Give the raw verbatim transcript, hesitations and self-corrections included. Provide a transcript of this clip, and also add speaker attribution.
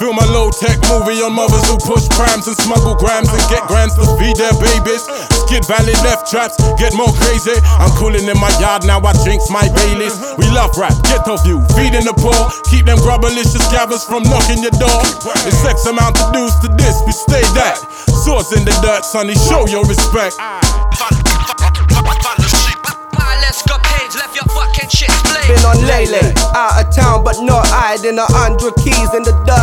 Speaker 1: Film a low-tech movie on mothers who push prams and smuggle grams and get grands to feed their babies. Skid Valley left traps, get more crazy. I'm cooling in my yard, now I drinks my Baileys. We love rap, ghetto view, feeding the poor. Keep them grubberlicious gabbers from knocking your door. It's X amount of dues to this, we stay that. Swords in the dirt, sonny, show your respect.
Speaker 2: Let's go page, left your fucking shit split.
Speaker 3: Been on Lele, out of town but not hiding a hundred keys in the dirt.